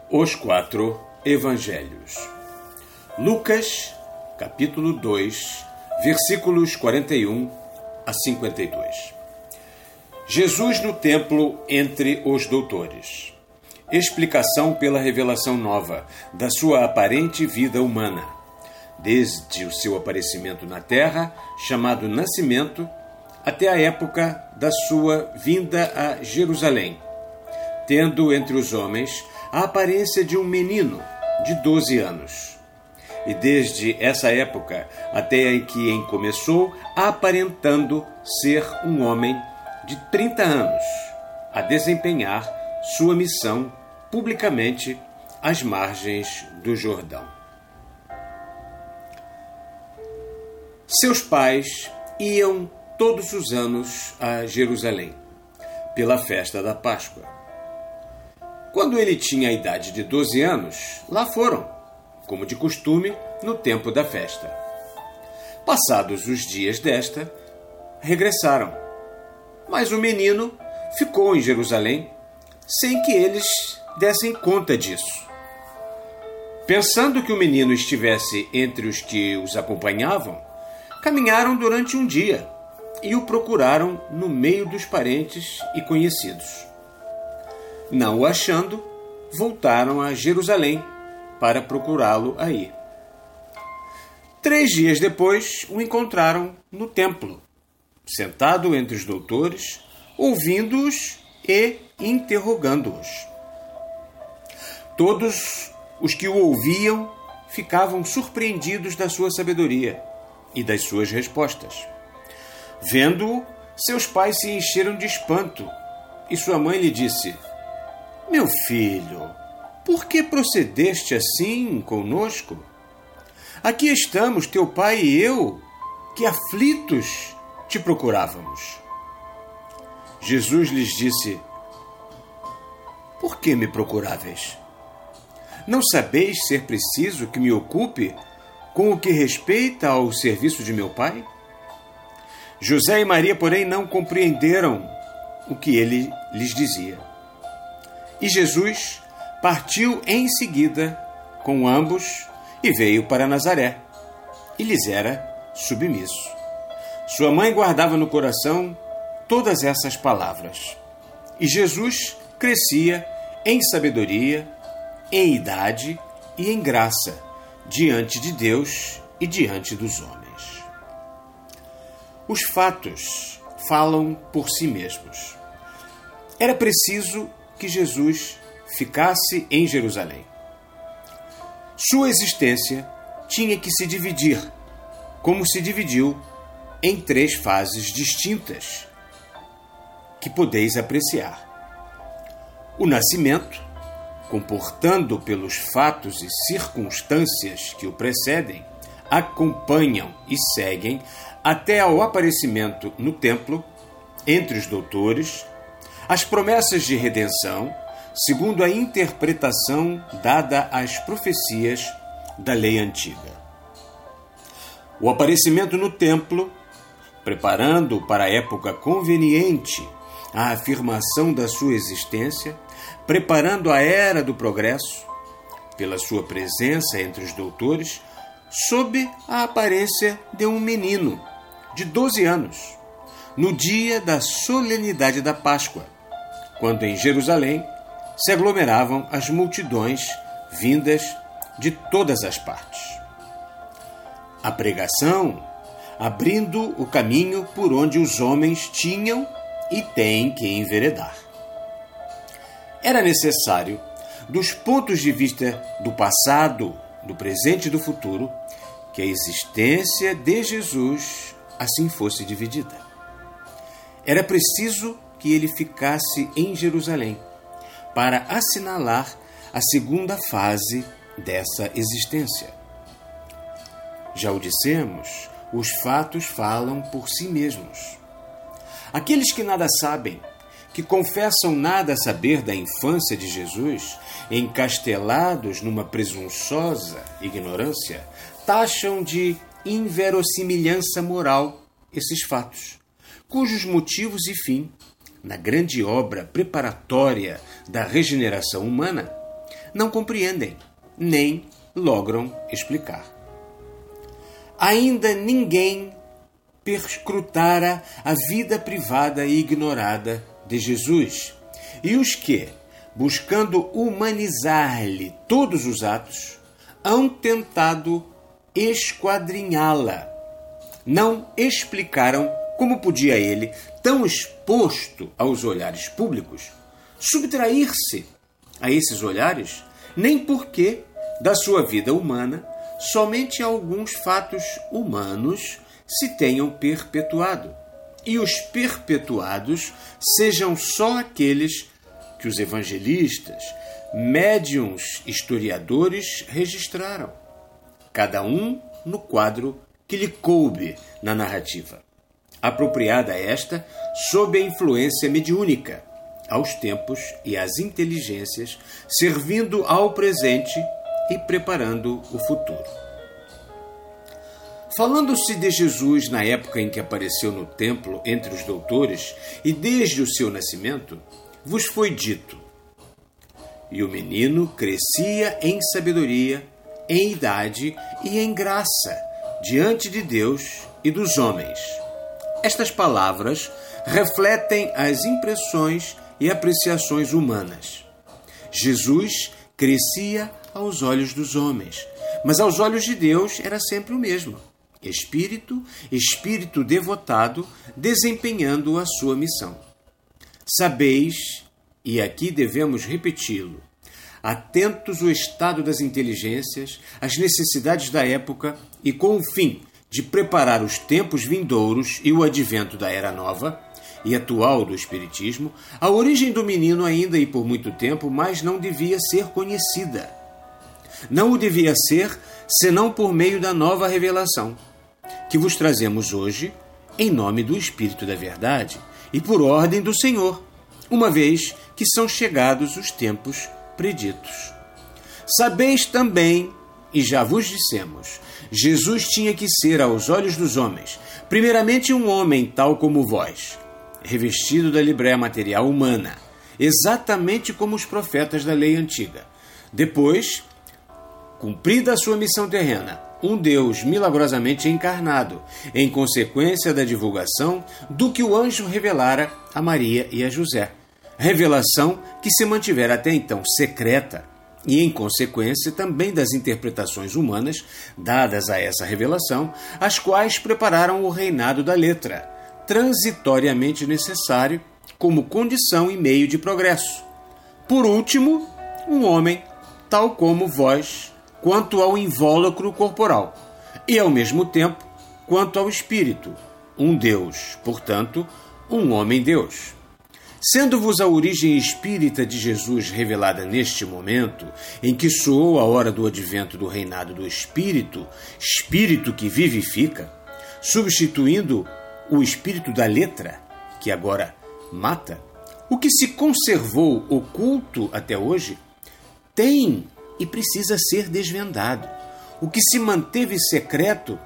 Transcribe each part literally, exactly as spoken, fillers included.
Os quatro Evangelhos. Lucas, capítulo dois, versículos quarenta e um a cinquenta e dois. Jesus no templo entre os doutores. Explicação pela revelação nova da sua aparente vida humana, desde o seu aparecimento na terra, chamado nascimento, até a época da sua vinda a Jerusalém, tendo entre os homens a aparência de um menino de doze anos. E desde essa época até em que em começou, aparentando ser um homem de trinta anos, a desempenhar sua missão publicamente às margens do Jordão. Seus pais iam todos os anos a Jerusalém, pela festa da Páscoa. Quando ele tinha a idade de doze anos, lá foram, como de costume, no tempo da festa. Passados os dias desta, regressaram. Mas o menino ficou em Jerusalém, sem que eles dessem conta disso. Pensando que o menino estivesse entre os que os acompanhavam, caminharam durante um dia e o procuraram no meio dos parentes e conhecidos. Não o achando, voltaram a Jerusalém para procurá-lo aí. Três dias depois, o encontraram no templo, sentado entre os doutores, ouvindo-os e interrogando-os. Todos os que o ouviam ficavam surpreendidos da sua sabedoria e das suas respostas. Vendo-o, seus pais se encheram de espanto, e sua mãe lhe disse: "Meu filho, por que procedeste assim conosco? Aqui estamos, teu pai e eu, que aflitos te procurávamos." Jesus lhes disse: "Por que me procuráveis? Não sabeis ser preciso que me ocupe com o que respeita ao serviço de meu pai?" José e Maria, porém, não compreenderam o que ele lhes dizia. E Jesus partiu em seguida com ambos e veio para Nazaré, e lhes era submisso. Sua mãe guardava no coração todas essas palavras. E Jesus crescia em sabedoria, em idade e em graça, diante de Deus e diante dos homens. Os fatos falam por si mesmos. Era preciso que Jesus ficasse em Jerusalém. Sua existência tinha que se dividir, como se dividiu em três fases distintas, que podeis apreciar. O nascimento, comportando pelos fatos e circunstâncias que o precedem, acompanham e seguem até ao aparecimento no templo, entre os doutores, as promessas de redenção, segundo a interpretação dada às profecias da lei antiga. O aparecimento no templo, preparando para a época conveniente a afirmação da sua existência, preparando a era do progresso, pela sua presença entre os doutores, sob a aparência de um menino de doze anos, no dia da solenidade da Páscoa, quando em Jerusalém se aglomeravam as multidões vindas de todas as partes. A pregação abrindo o caminho por onde os homens tinham e têm que enveredar. Era necessário, dos pontos de vista do passado, do presente e do futuro, que a existência de Jesus assim fosse dividida. Era preciso que ele ficasse em Jerusalém para assinalar a segunda fase dessa existência. Já o dissemos, os fatos falam por si mesmos. Aqueles que nada sabem, que confessam nada saber da infância de Jesus, encastelados numa presunçosa ignorância, taxam de inverossimilhança moral esses fatos, cujos motivos e fim, na grande obra preparatória da regeneração humana, não compreendem, nem logram explicar. Ainda ninguém perscrutara a vida privada e ignorada de Jesus, e os que, buscando humanizar-lhe todos os atos, hão tentado esquadrinhá-la. Não explicaram como podia ele, tão exposto aos olhares públicos, subtrair-se a esses olhares, nem porque, da sua vida humana, somente alguns fatos humanos se tenham perpetuado, e os perpetuados sejam só aqueles que os evangelistas, médiuns, historiadores registraram, cada um no quadro que lhe coube na narrativa, apropriada esta sob a influência mediúnica, aos tempos e às inteligências, servindo ao presente e preparando o futuro. Falando-se de Jesus na época em que apareceu no templo entre os doutores e desde o seu nascimento, vos foi dito: e o menino crescia em sabedoria, em idade e em graça, diante de Deus e dos homens. Estas palavras refletem as impressões e apreciações humanas. Jesus crescia aos olhos dos homens, mas aos olhos de Deus era sempre o mesmo. Espírito, espírito devotado, desempenhando a sua missão. Sabeis, e aqui devemos repeti-lo, atentos ao estado das inteligências, às necessidades da época e com o fim de preparar os tempos vindouros e o advento da Era Nova e atual do Espiritismo, a origem do menino ainda e por muito tempo, mas não devia ser conhecida. Não o devia ser, senão por meio da nova revelação, que vos trazemos hoje, em nome do Espírito da Verdade e por ordem do Senhor, uma vez que são chegados os tempos preditos. Sabeis também, e já vos dissemos, Jesus tinha que ser aos olhos dos homens, primeiramente um homem tal como vós, revestido da libreia material humana, exatamente como os profetas da lei antiga. Depois, cumprida a sua missão terrena, um Deus milagrosamente encarnado, em consequência da divulgação do que o anjo revelara a Maria e a José. Revelação que se mantivera até então secreta e, em consequência, também das interpretações humanas dadas a essa revelação, as quais prepararam o reinado da letra, transitoriamente necessário como condição e meio de progresso. Por último, um homem, tal como vós, quanto ao invólucro corporal, e, ao mesmo tempo, quanto ao espírito, um Deus, portanto, um homem-Deus. Sendo-vos a origem espírita de Jesus revelada neste momento, em que soou a hora do advento do reinado do Espírito, Espírito que vivifica, substituindo o espírito da letra, que agora mata, o que se conservou oculto até hoje tem e precisa ser desvendado. O que se manteve secreto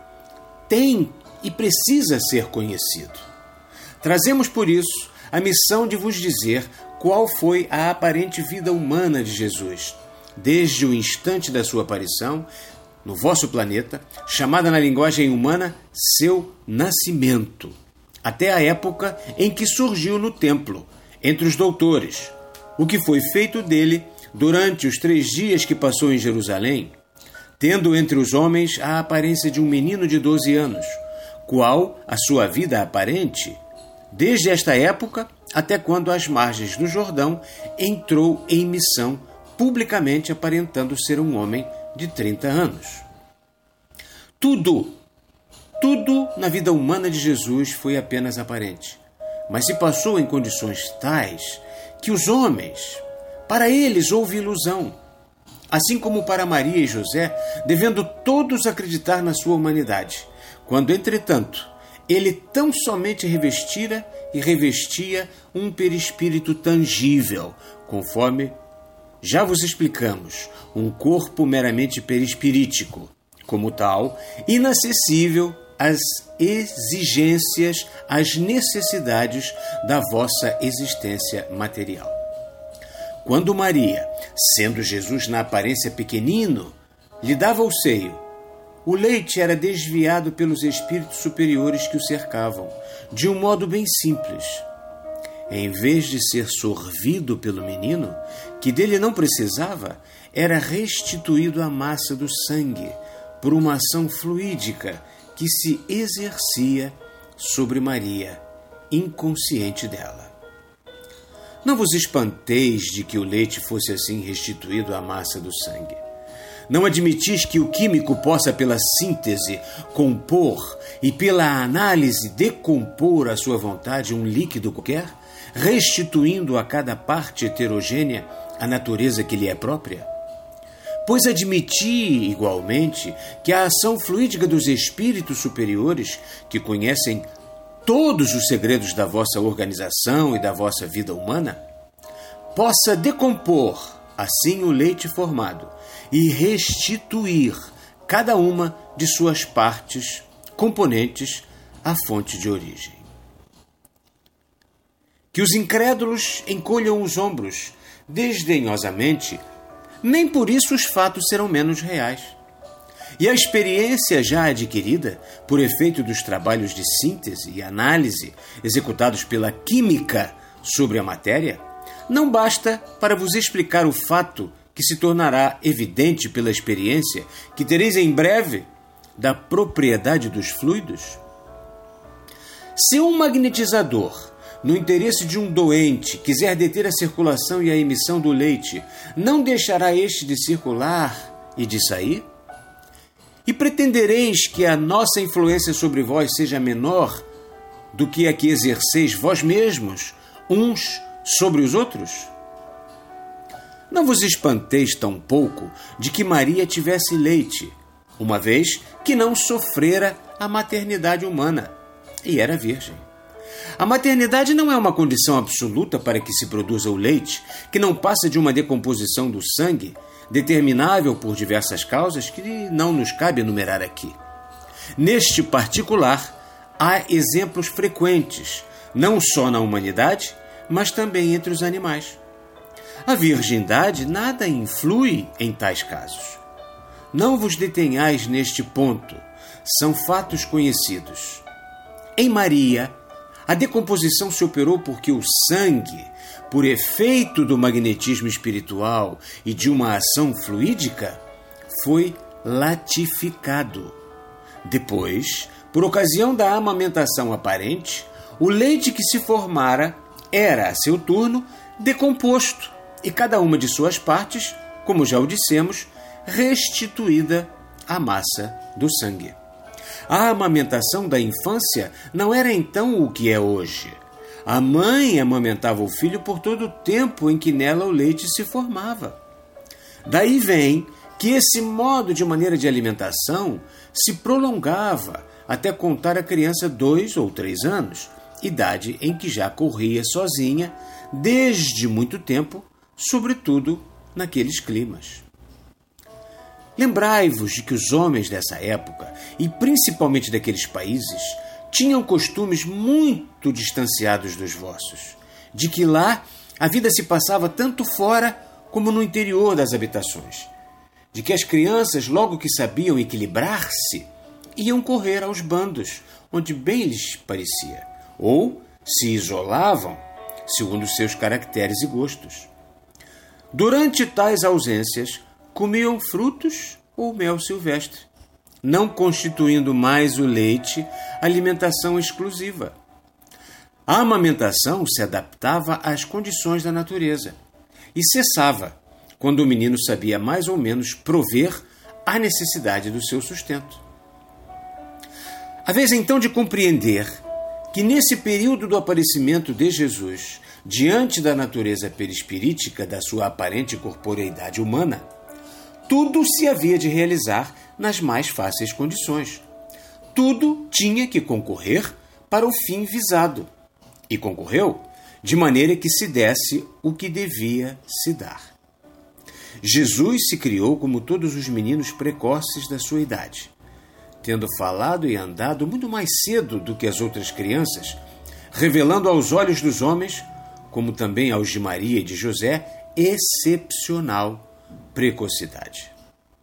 tem e precisa ser conhecido. Trazemos, por isso, a missão de vos dizer qual foi a aparente vida humana de Jesus, desde o instante da sua aparição no vosso planeta, chamada na linguagem humana seu nascimento, até a época em que surgiu no templo, entre os doutores, o que foi feito dele durante os três dias que passou em Jerusalém, tendo entre os homens a aparência de um menino de doze anos, qual a sua vida aparente, desde esta época até quando às margens do Jordão entrou em missão, publicamente aparentando ser um homem de trinta anos. Tudo, tudo na vida humana de Jesus foi apenas aparente, mas se passou em condições tais que os homens, para eles houve ilusão, assim como para Maria e José, devendo todos acreditar na sua humanidade, quando, entretanto, ele tão somente revestira e revestia um perispírito tangível, conforme já vos explicamos, um corpo meramente perispirítico, como tal, inacessível às exigências, às necessidades da vossa existência material. Quando Maria, sendo Jesus na aparência pequenino, lhe dava o seio, o leite era desviado pelos espíritos superiores que o cercavam, de um modo bem simples. Em vez de ser sorvido pelo menino, que dele não precisava, era restituído à massa do sangue por uma ação fluídica que se exercia sobre Maria, inconsciente dela. Não vos espanteis de que o leite fosse assim restituído à massa do sangue. Não admitis que o químico possa, pela síntese, compor e pela análise decompor à sua vontade um líquido qualquer, restituindo a cada parte heterogênea a natureza que lhe é própria? Pois admiti, igualmente, que a ação fluídica dos espíritos superiores, que conhecem todos os segredos da vossa organização e da vossa vida humana, possa decompor, assim, o leite formado e restituir cada uma de suas partes, componentes, à fonte de origem. Que os incrédulos encolham os ombros, desdenhosamente, nem por isso os fatos serão menos reais. E a experiência já adquirida, por efeito dos trabalhos de síntese e análise executados pela química sobre a matéria, não basta para vos explicar o fato que se tornará evidente pela experiência que tereis em breve da propriedade dos fluidos? Se um magnetizador, no interesse de um doente, quiser deter a circulação e a emissão do leite, não deixará este de circular e de sair? E pretendereis que a nossa influência sobre vós seja menor do que a que exerceis vós mesmos, uns sobre os outros? Não vos espanteis tampouco de que Maria tivesse leite, uma vez que não sofrera a maternidade humana e era virgem. A maternidade não é uma condição absoluta para que se produza o leite, que não passa de uma decomposição do sangue, determinável por diversas causas que não nos cabe enumerar aqui. Neste particular, há exemplos frequentes, não só na humanidade, mas também entre os animais. A virgindade nada influi em tais casos. Não vos detenhais neste ponto, são fatos conhecidos. Em Maria, a decomposição se operou porque o sangue, por efeito do magnetismo espiritual e de uma ação fluídica, foi latificado. Depois, por ocasião da amamentação aparente, o leite que se formara era, a seu turno, decomposto e cada uma de suas partes, como já o dissemos, restituída à massa do sangue. A amamentação da infância não era então o que é hoje. A mãe amamentava o filho por todo o tempo em que nela o leite se formava. Daí vem que esse modo de maneira de alimentação se prolongava até contar a criança dois ou três anos, idade em que já corria sozinha desde muito tempo, sobretudo naqueles climas. Lembrai-vos de que os homens dessa época, e principalmente daqueles países, tinham costumes muito distanciados dos vossos, de que lá a vida se passava tanto fora como no interior das habitações, de que as crianças, logo que sabiam equilibrar-se, iam correr aos bandos, onde bem lhes parecia, ou se isolavam, segundo seus caracteres e gostos. Durante tais ausências, comiam frutos ou mel silvestre, não constituindo mais o leite alimentação exclusiva. A amamentação se adaptava às condições da natureza e cessava quando o menino sabia mais ou menos prover a necessidade do seu sustento. A vez então de compreender que nesse período do aparecimento de Jesus, diante da natureza perispirítica da sua aparente corporeidade humana, tudo se havia de realizar nas mais fáceis condições. Tudo tinha que concorrer para o fim visado. E concorreu de maneira que se desse o que devia se dar. Jesus se criou como todos os meninos precoces da sua idade, tendo falado e andado muito mais cedo do que as outras crianças, revelando aos olhos dos homens, como também aos de Maria e de José, excepcional precocidade.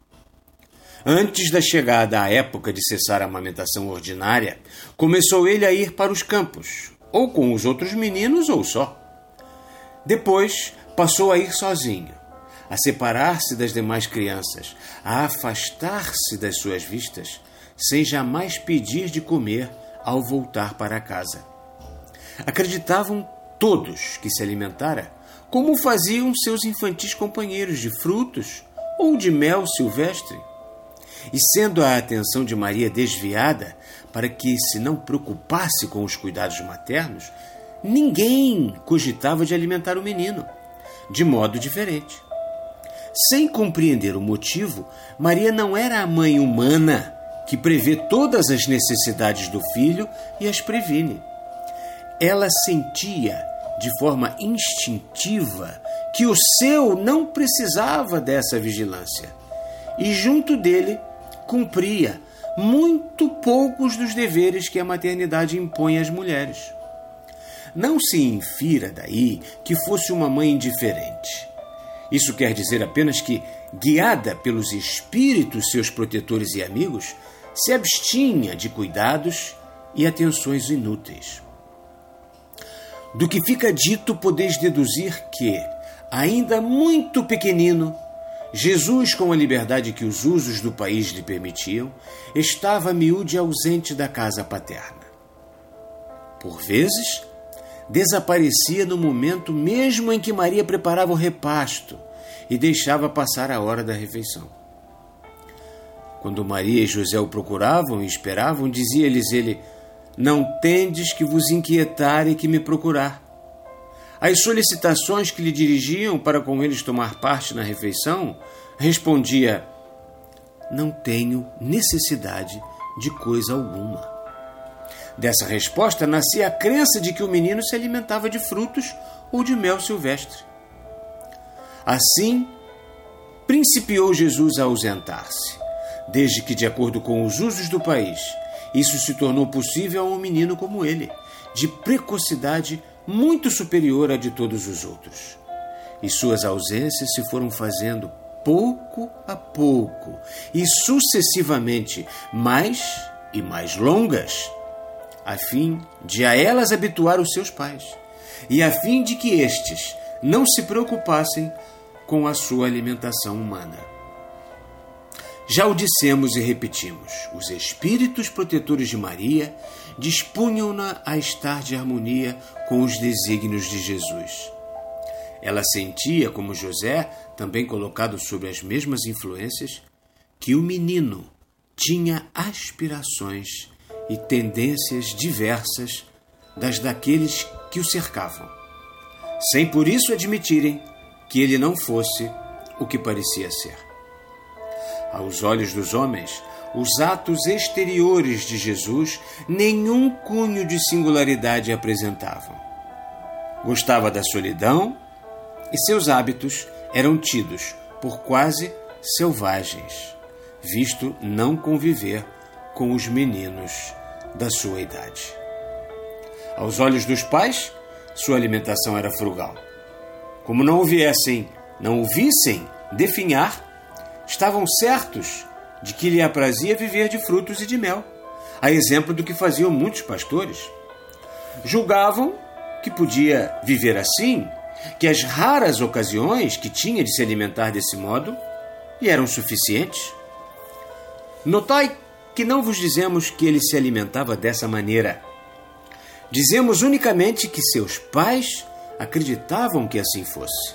Antes da chegada à época de cessar a amamentação ordinária, começou ele a ir para os campos, ou com os outros meninos ou só. Depois passou a ir sozinho, a separar-se das demais crianças, a afastar-se das suas vistas, sem jamais pedir de comer ao voltar para casa. Acreditavam todos que se alimentara, como faziam seus infantis companheiros, de frutos ou de mel silvestre. E sendo a atenção de Maria desviada para que se não preocupasse com os cuidados maternos, ninguém cogitava de alimentar o menino, de modo diferente. Sem compreender o motivo, Maria não era a mãe humana que prevê todas as necessidades do filho e as previne. Ela sentia, de forma instintiva, que o seu não precisava dessa vigilância, e junto dele cumpria muito poucos dos deveres que a maternidade impõe às mulheres. Não se infira daí que fosse uma mãe indiferente. Isso quer dizer apenas que, guiada pelos espíritos seus protetores e amigos, se abstinha de cuidados e atenções inúteis. Do que fica dito, podeis deduzir que, ainda muito pequenino, Jesus, com a liberdade que os usos do país lhe permitiam, estava miúde ausente da casa paterna. Por vezes, desaparecia no momento mesmo em que Maria preparava o repasto e deixava passar a hora da refeição. Quando Maria e José o procuravam e esperavam, dizia-lhes ele: não tendes que vos inquietar e que me procurar. Às solicitações que lhe dirigiam para com eles tomar parte na refeição, respondia: não tenho necessidade de coisa alguma. Dessa resposta nascia a crença de que o menino se alimentava de frutos ou de mel silvestre. Assim, principiou Jesus a ausentar-se, desde que, de acordo com os usos do país, isso se tornou possível a um menino como ele, de precocidade muito superior à de todos os outros. E suas ausências se foram fazendo pouco a pouco e sucessivamente mais e mais longas, a fim de a elas habituar os seus pais e a fim de que estes não se preocupassem com a sua alimentação humana. Já o dissemos e repetimos, os espíritos protetores de Maria dispunham-na a estar de harmonia com os desígnios de Jesus. Ela sentia, como José, também colocado sob as mesmas influências, que o menino tinha aspirações e tendências diversas das daqueles que o cercavam, sem por isso admitirem que ele não fosse o que parecia ser. Aos olhos dos homens, os atos exteriores de Jesus nenhum cunho de singularidade apresentavam. Gostava da solidão e seus hábitos eram tidos por quase selvagens, visto não conviver com os meninos da sua idade. Aos olhos dos pais, sua alimentação era frugal. Como não o viessem, não o vissem definhar, estavam certos de que lhe aprazia viver de frutos e de mel, a exemplo do que faziam muitos pastores. Julgavam que podia viver assim, que as raras ocasiões que tinha de se alimentar desse modo lhe eram suficientes. Notai que não vos dizemos que ele se alimentava dessa maneira. Dizemos unicamente que seus pais acreditavam que assim fosse.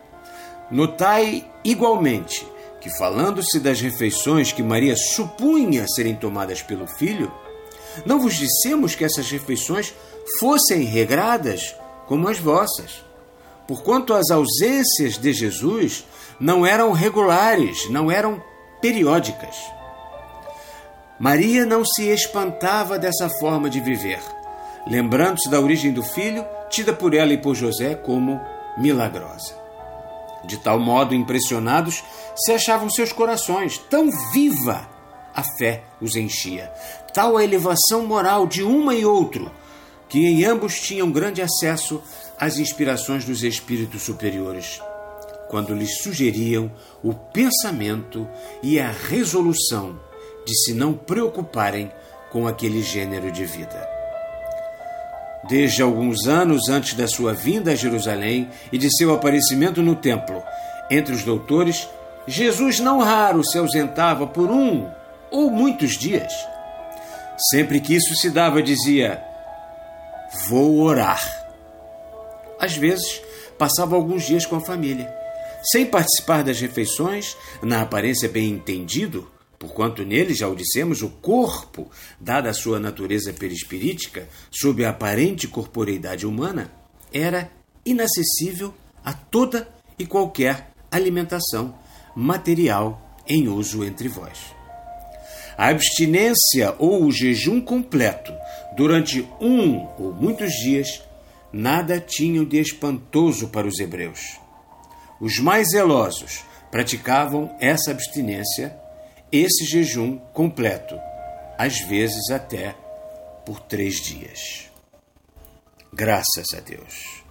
Notai igualmente que, falando-se das refeições que Maria supunha serem tomadas pelo filho, não vos dissemos que essas refeições fossem regradas como as vossas, porquanto as ausências de Jesus não eram regulares, não eram periódicas. Maria não se espantava dessa forma de viver, lembrando-se da origem do filho, tida por ela e por José como milagrosa. De tal modo impressionados se achavam seus corações, tão viva a fé os enchia, tal a elevação moral de uma e outro, que em ambos tinham grande acesso às inspirações dos espíritos superiores. quando lhes sugeriam o pensamento e a resolução de se não preocuparem com aquele gênero de vida. Desde alguns anos antes da sua vinda a Jerusalém e de seu aparecimento no templo, entre os doutores, Jesus não raro se ausentava por um ou muitos dias. Sempre que isso se dava, dizia: "Vou orar." Às vezes, passava alguns dias com a família, sem participar das refeições, na aparência bem entendido, porquanto nele, já o dissemos, o corpo, dada a sua natureza perispirítica, sob a aparente corporeidade humana, era inacessível a toda e qualquer alimentação material em uso entre vós. A abstinência ou o jejum completo durante um ou muitos dias nada tinham de espantoso para os hebreus. Os mais zelosos praticavam essa abstinência, esse jejum completo, às vezes até por três dias. Graças a Deus.